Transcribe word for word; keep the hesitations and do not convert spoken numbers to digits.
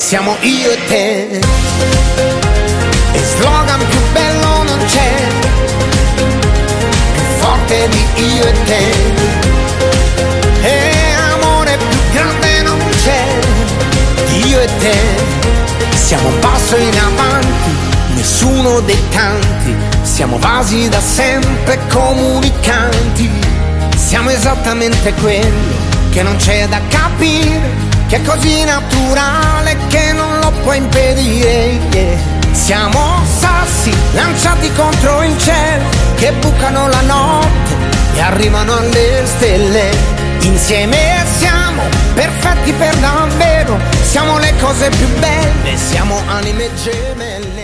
siamo io e te. E slogan più bello non c'è, più forte di io e te. E amore più grande non c'è di io e te. Siamo un passo in avanti, nessuno dei tanti. Siamo vasi da sempre comunicanti. Siamo esattamente quello che non c'è da capire, che è così naturale che non lo puoi impedire, yeah. Siamo sassi lanciati contro il cielo, che bucano la notte e arrivano alle stelle. Insieme siamo perfetti per davvero, siamo le cose più belle, siamo anime gemelle.